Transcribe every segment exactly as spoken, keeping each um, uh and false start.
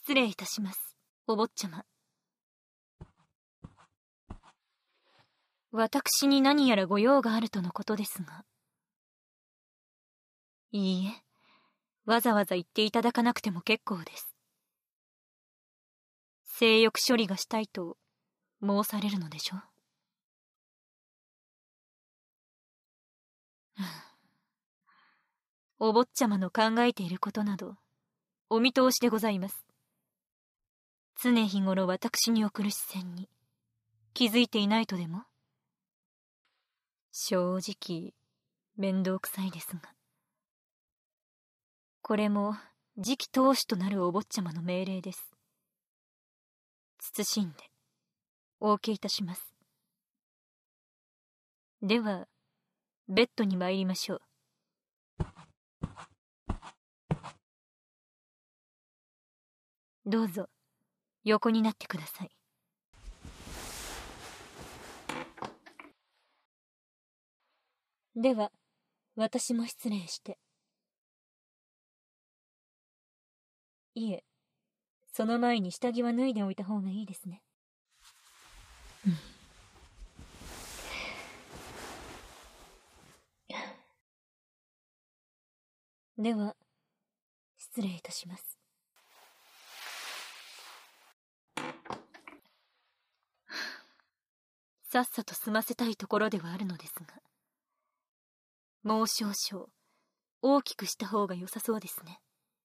失礼いたします、お坊ちゃま。私に何やらご用があるとのことですが。いいえ、わざわざ言っていただかなくても結構です。性欲処理がしたいと申されるのでしょう。お坊ちゃまの考えていることなどお見通しでございます。常日頃私に送る視線に気づいていないとでも？正直面倒くさいですが、これも次期当主となるお坊ちゃまの命令です。謹んでお受けいたします。ではベッドに参りましょう。どうぞ横になってください。では私も失礼して。いえ、その前に下着は脱いでおいた方がいいですね。うん、では失礼いたします。さっさと済ませたいところではあるのですが、もう少々大きくした方が良さそうですね。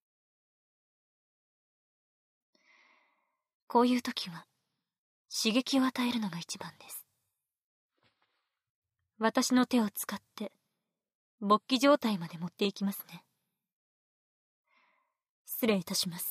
こういう時は刺激を与えるのが一番です。私の手を使って勃起状態まで持っていきますね。失礼いたします。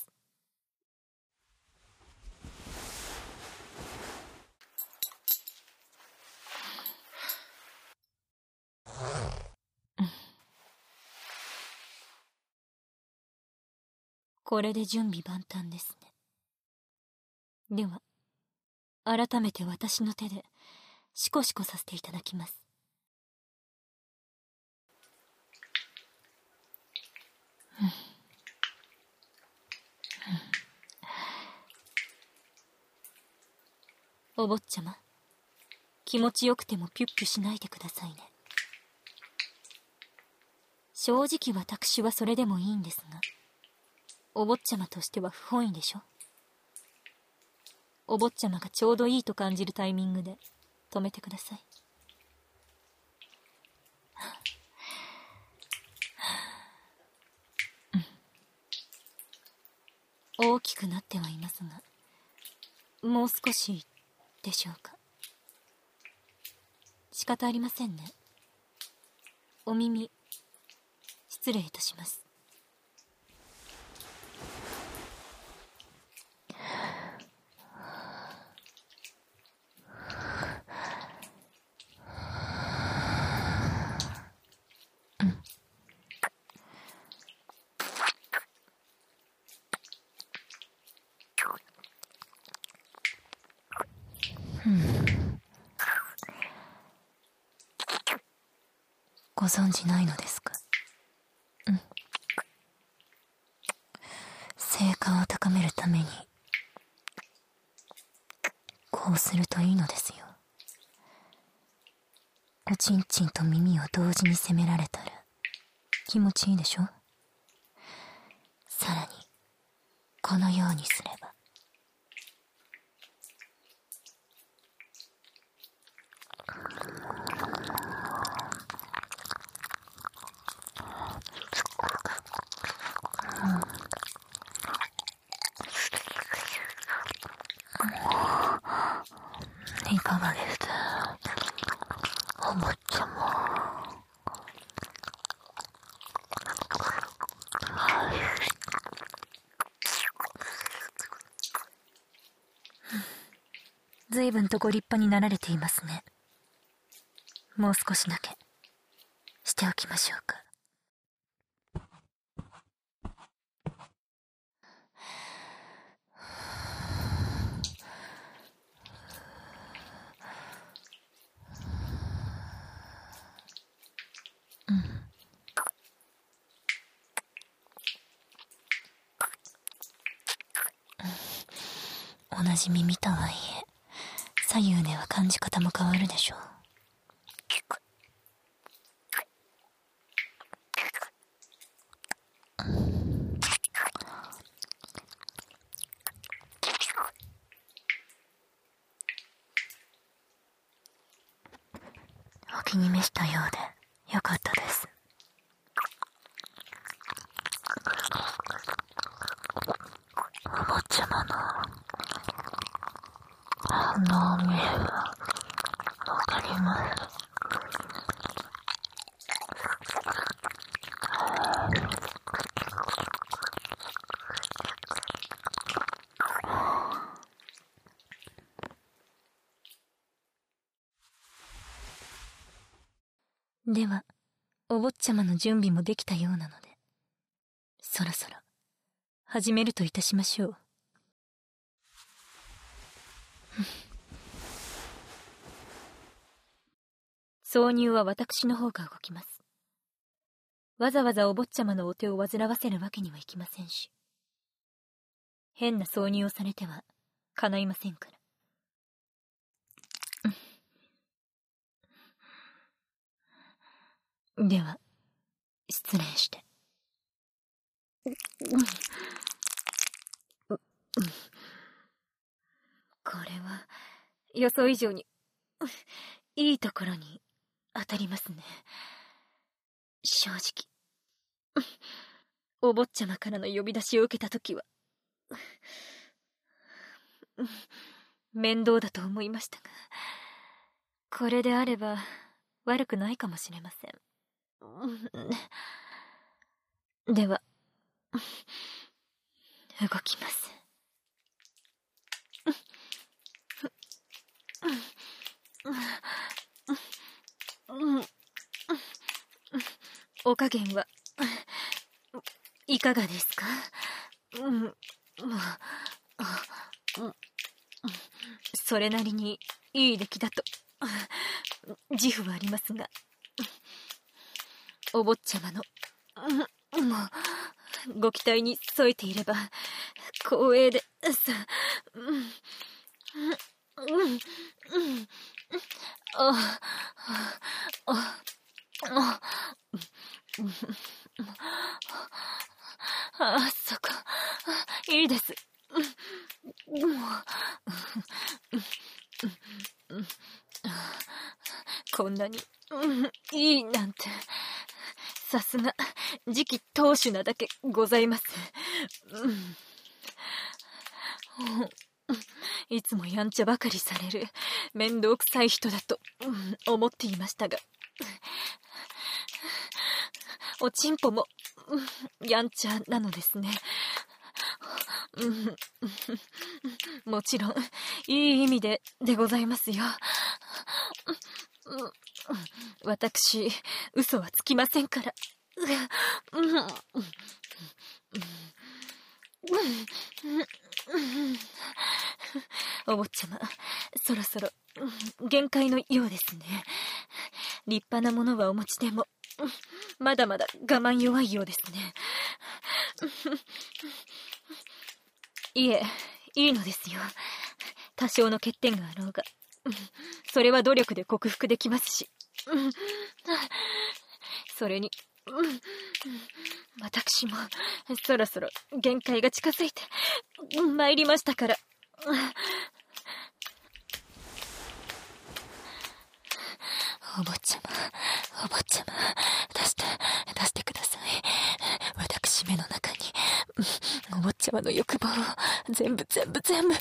これで準備万端ですね。では改めて私の手でシコシコさせていただきます。お坊ちゃま、気持ちよくてもピュッピュしないでくださいね。正直私はそれでもいいんですが、お坊ちゃまとしては不本意でしょ。お坊ちゃまがちょうどいいと感じるタイミングで止めてください。大きくなってはいますが、もう少しでしょうか。仕方ありませんね。お耳失礼いたします。ご存じないのですか？うん。成果を高めるためにこうするといいのですよ。おちんちんと耳を同時に責められたら気持ちいいでしょ。さらにこのようにすればいかがですか、お坊ちゃま。ずいぶんとご立派になられていますね。もう少しだけしておきましょうか。 同じ耳とはいえ、左右では感じ方も変わるでしょう。お気に召したようでよかったです。お坊ちゃまの反応を見ればわかります。では、お坊ちゃまの準備もできたようなので、そろそろ始めるといたしましょう。挿入は私の方が動きます。わざわざお坊ちゃまのお手を煩わせるわけにはいきませんし、変な挿入をされては叶いませんから。では、失礼して。これは予想以上にいいところに当たりますね。正直、お坊ちゃまからの呼び出しを受けたときは面倒だと思いましたが、これであれば悪くないかもしれません。では、動きます。お加減はいかがですか？それなりにいい出来だと自負はありますが、お坊ちゃまのご期待に添えていれば光栄でさ。ああ、そこいいです。こんなにいいなんて、さすが次期当主なだけございます。いつもやんちゃばかりされる面倒くさい人だと思っていましたが、おちんぽもやんちゃなのですね。もちろんいい意味ででございますよ。私、嘘はつきませんから。お坊ちゃま、そろそろ限界のようですね。立派なものはお持ちでも、まだまだ我慢弱いようですね。いえ、いいのですよ。多少の欠点があろうが、それは努力で克服できますし。それに、私もそろそろ限界が近づいて参りましたから。お坊ちゃま、お坊ちゃま、出して、出してください。私目の中に、お坊ちゃまの欲望を全部全部全部。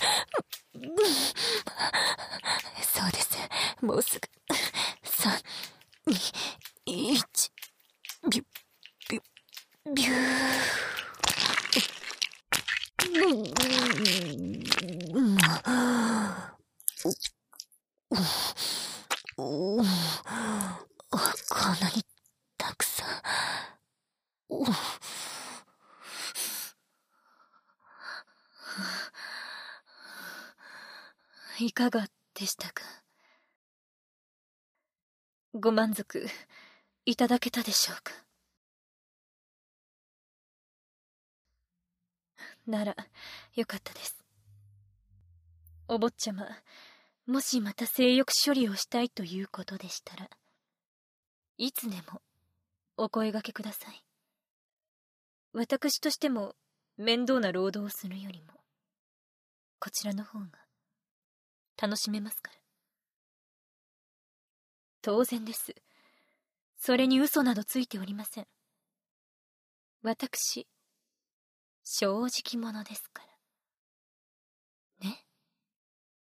そうです。もうすぐ。さん、に、いち、ビュッ、ビュッ、ビュー。こんなにたくさん。いかがでしたか？ご満足いただけたでしょうか？ならよかったです。 お坊ちゃま、もしまた性欲処理をしたいということでしたら、いつでもお声掛けください。私としても面倒な労働をするよりも、こちらの方が楽しめますから。当然です。それに嘘などついておりません。私、正直者ですから。